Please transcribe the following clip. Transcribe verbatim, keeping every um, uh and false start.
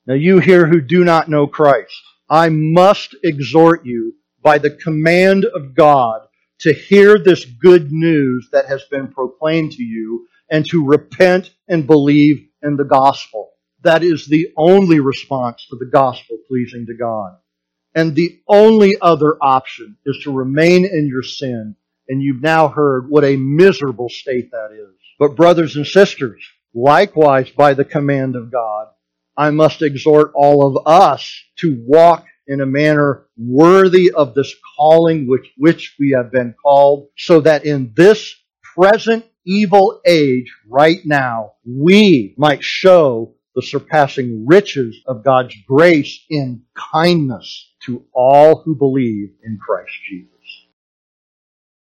Now you here who do not know Christ, I must exhort you by the command of God to hear this good news that has been proclaimed to you and to repent and believe in the gospel. That is the only response to the gospel pleasing to God. And the only other option is to remain in your sin. And you've now heard what a miserable state that is. But brothers and sisters, likewise by the command of God, I must exhort all of us to walk in a manner worthy of this calling which, which we have been called, so that in this present evil age right now, we might show the surpassing riches of God's grace in kindness to all who believe in Christ Jesus.